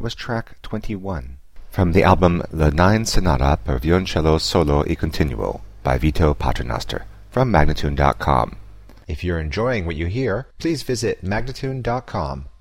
That was track 21 from the album The Nine Sonata per Violoncello Solo e Continuo by Vito Paternoster from Magnatune.com. If you're enjoying what you hear, please visit Magnatune.com